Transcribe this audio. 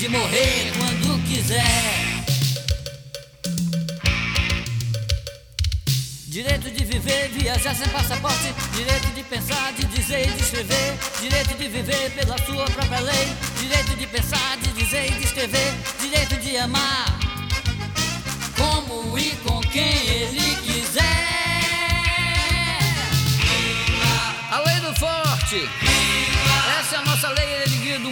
de morrer quando quiser. Direito de viver, viajar sem passaporte. Direito de pensar, de dizer e de escrever. Direito de viver pela sua própria lei. Direito de pensar, de dizer e de escrever. Direito de amar como e com quem ele